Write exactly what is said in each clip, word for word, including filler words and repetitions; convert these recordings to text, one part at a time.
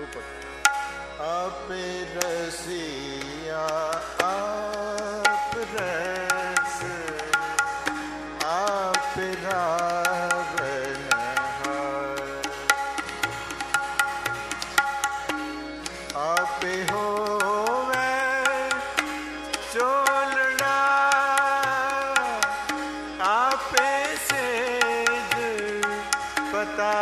आप रसिया आप रस आप रावण आप हो चोलड़ा आप सेज पता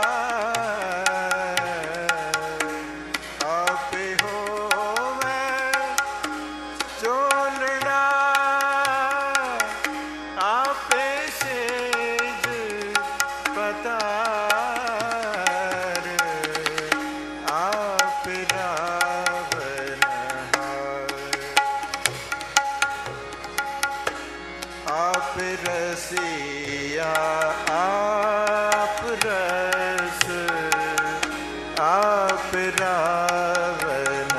आप रसिया आप रस आप रावण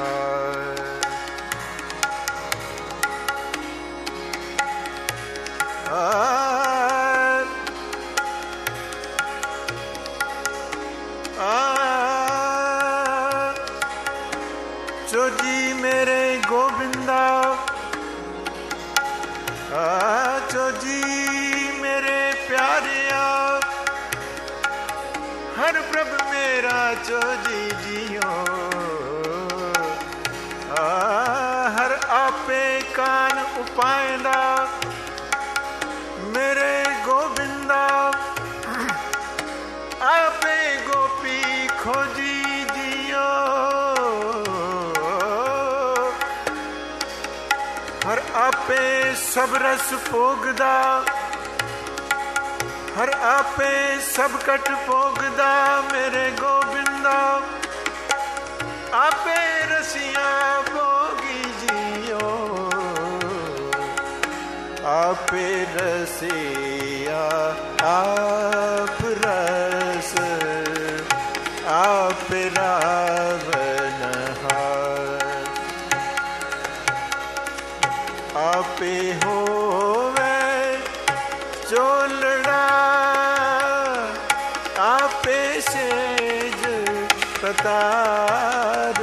जो जी मेरे गोविंदा जो जी मेरे प्यारिया हर प्रभ मेरा जो जी जियो हर आपे कान उपायदा मेरे गोविंदा आपे गोपी खोजी जियो हर आपे सब रस पोगदा हर आपे सब कट पोगदा मेरे गोविंदा आपे रसिया भोगी जियो आपे रसिया आप रस आप रावण आपे होवे चोलड़ा आपे सेज पतार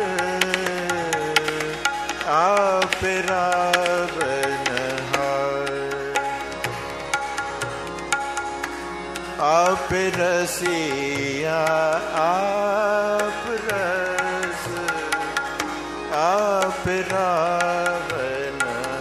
आप रावण आप रसिया आप रस आप रावण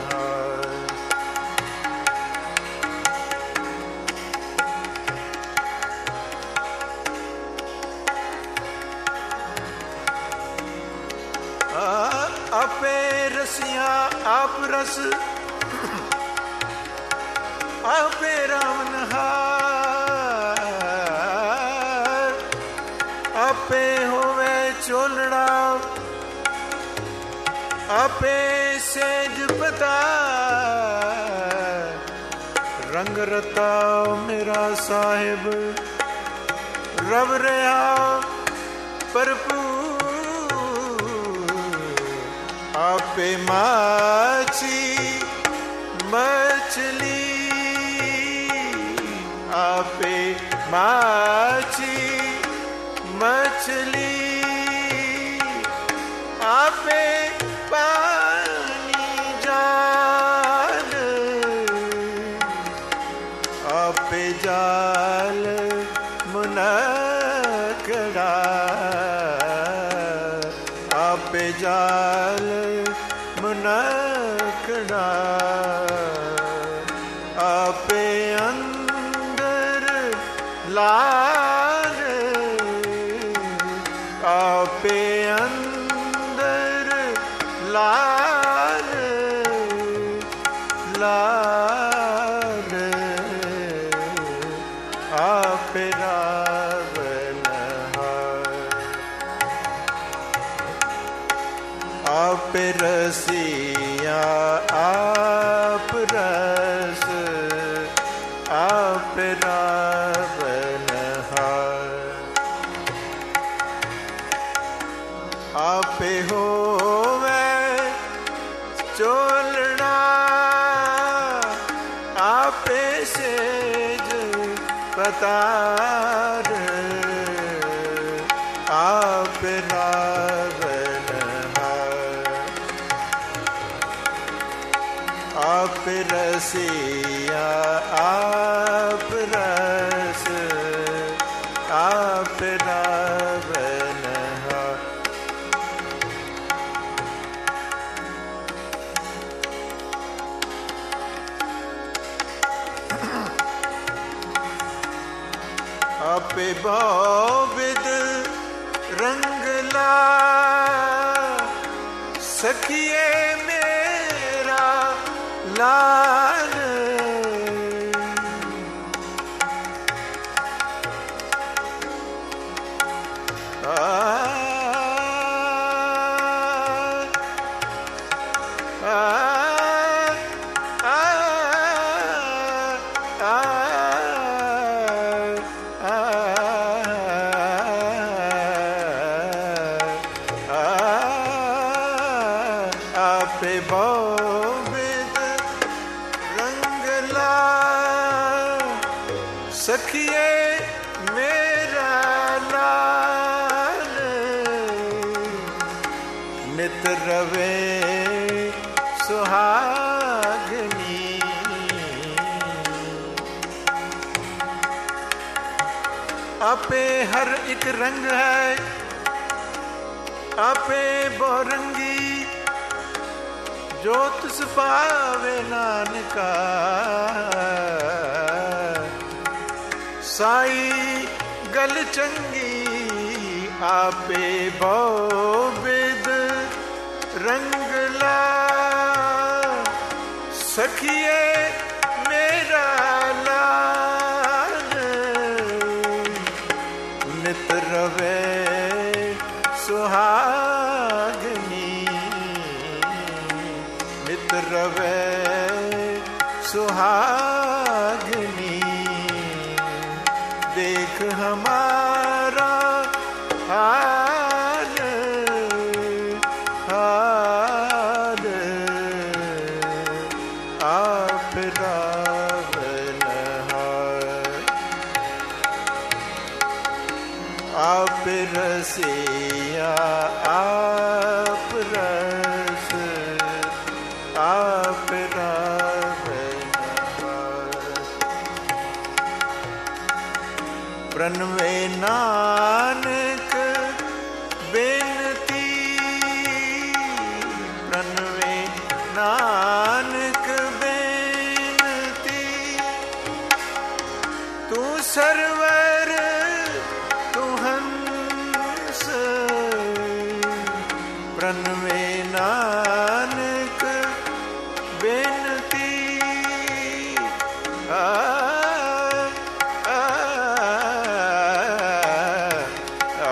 आपे रसिया आप रस आपे रावण आपे होवे चोलड़ा आपे सेज पता रंग रता मेरा साहिब रब रहा भरपूर आपे माछी मछली आपे माछी मछली आपे पानी जाल आपे जाल मुनकड़ा आपे जाल मुनकड़ा आपे अंदर लाल आपे अंदर लाल लाल आप रावण आप रसिया आप रस आप रावण आप होवे चोलड़ा आपे सेज पतार आप रावणहार। आप रसिया आप रस आप रावणहार। आप बहुविध रंगला सखिए मेरा लाल। आ, आ, आ, आ, आप बहुविध रंगला सखिए मेरा लाल। नित रवे सुहागनी आपे हर एक रंग है आपे बहुरंगी। जो तुस पावे नानका साई गल चंगी। आपे बहुविध रंगला सखिए मेरा लाल। नित रवे सुहागनी नित रवे सुहागनी। देख हमारा हाल हाल। आप रावणहार। आप रसिया आप रस आप रावणहार। प्रणवे नानक बेनती प्रणवे नानक बेनती। तू सरवर तू हंस प्रणवे नानक बेनती। आ, आ, आ,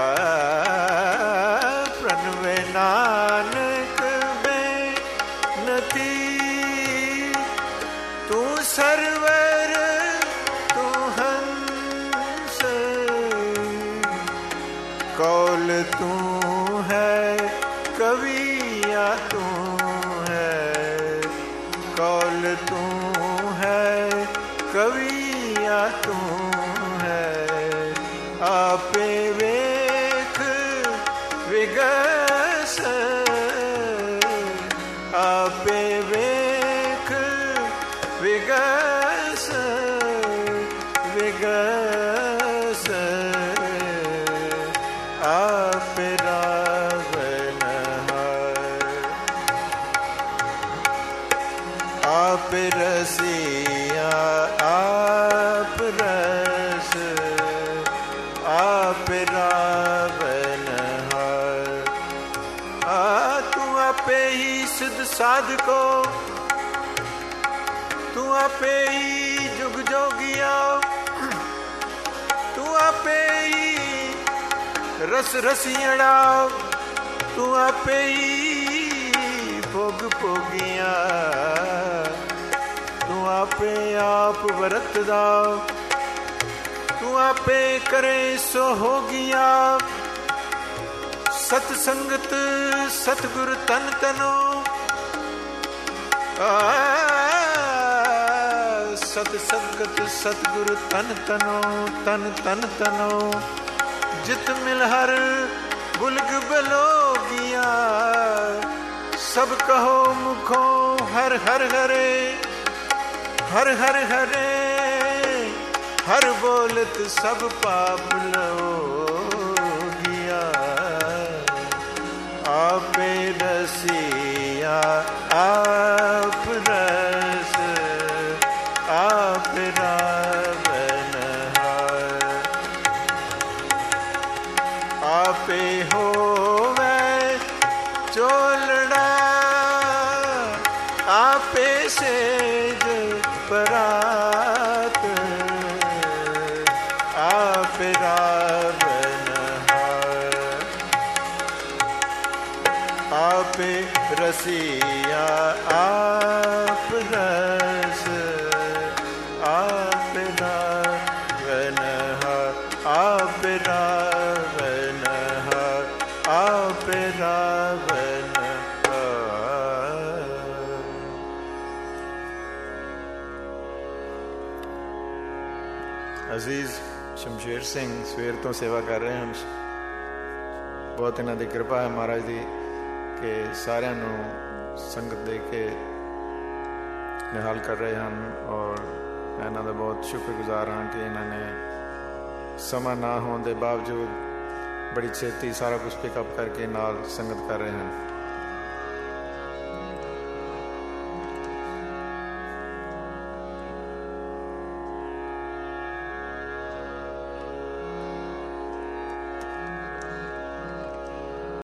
प्रणवे नानक बेनती। तू सरवर तू हंस कौल तू है कविया तू है कौल तू है कविया तू है। आपे वेख विगस आपे वेख विगस विगस। आप रावणहार। आप रसिया आप रस आप रावणहार। आ तू आपे ही सिद्ध साधको तू आपे ही जुग जोगिया। तू आपे ही रस रसियड़ा तू आपे ही भोग भोगिया। तू आपे आप वरत दाओ तू आपे करे सो हो गया। सतसंगत सतगुरु तन तनो सतसंगत सतगुरु तन तनो तन तन तनो। जित मिल हर बुलग बलोगिया सब कहो मुखों हर हर हरे हर हर हरे हर बोलत सब पाप लोगिया आपे रसिया आप रस आप रावण आपे होवे चोलड़ा आपे सेज परात आप रावण आप रसिया आप रस आप रावण आप रावण आप रावण। ਅਜ਼ੀਜ਼ ਸ਼ਮਸ਼ੇਰ ਸਿੰਘ ਸਵੇਰ ਤੋਂ ਸੇਵਾ ਕਰ ਰਹੇ ਹਨ। ਬਹੁਤ ਇਹਨਾਂ ਦੀ ਕਿਰਪਾ ਹੈ ਮਹਾਰਾਜ ਦੀ ਕਿ ਸਾਰਿਆਂ ਨੂੰ ਸੰਗਤ ਦੇ ਕੇ ਨਿਹਾਲ ਕਰ ਰਹੇ ਹਨ ਔਰ ਮੈਂ ਇਹਨਾਂ ਦਾ ਬਹੁਤ ਸ਼ੁਕਰਗੁਜ਼ਾਰ ਹਾਂ ਕਿ ਇਹਨਾਂ ਨੇ ਸਮਾਂ ਨਾ ਹੋਣ ਦੇ ਬਾਵਜੂਦ ਬੜੀ ਛੇਤੀ ਸਾਰਾ ਕੁਝ ਪਿਕਅਪ ਕਰਕੇ ਨਾਲ ਸੰਗਤ ਕਰ ਰਹੇ ਹਨ।